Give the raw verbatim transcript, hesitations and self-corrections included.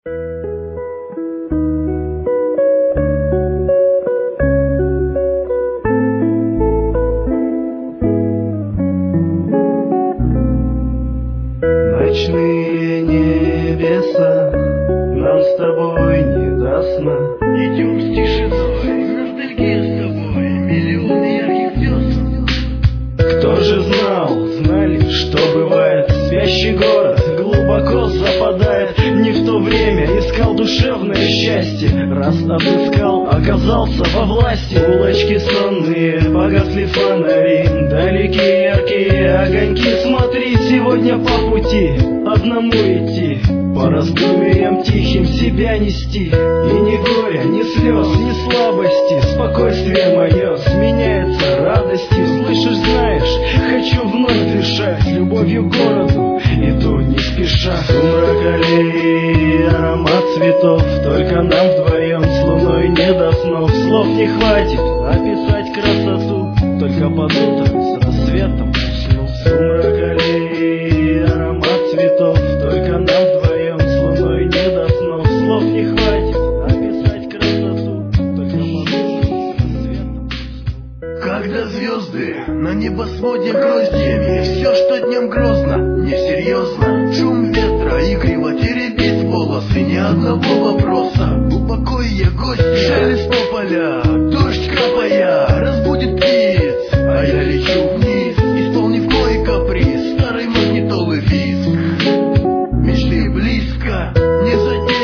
Ночные небеса нам с тобой не до сна. Идем с тишиной, ностальгия с тобой, миллион ярких звезд. Кто же знал, знали, что бывает? Спящий город глубоко западает. Не в то время искал душевное счастье. Раз отыскал, оказался во власти. Улочки сонные, погасли фонари, далекие яркие огоньки. Смотри, сегодня по пути одному идти, по раздумьям тихим себя нести. И ни горя, ни слез, ни слабости, спокойствие мое сменяется радостью. Слышишь, знаешь, хочу вновь дышать любовью к городу, иду не спеша. Сумрак аллеи, аромат цветов, только нам вдвоем с луной не до снов. Слов не хватит описать красоту, только под утро с рассветом усну. Сумрак аллеи, аромат цветов, только нам вдвоем с луной не до снов. Слов не хватит описать красоту, только под утро с рассветом усну. Когда звезды на небосводе гроздьями, все, что днем грозно, несерьезно. Шум ветра игриво теребит волосы, ни одного вопроса. Упокой гости, шелест поля, дождь капая разбудит птиц, а я лечу вниз, исполнив мой каприз, старый магнитолы виск. Мечты близко, не задерживай.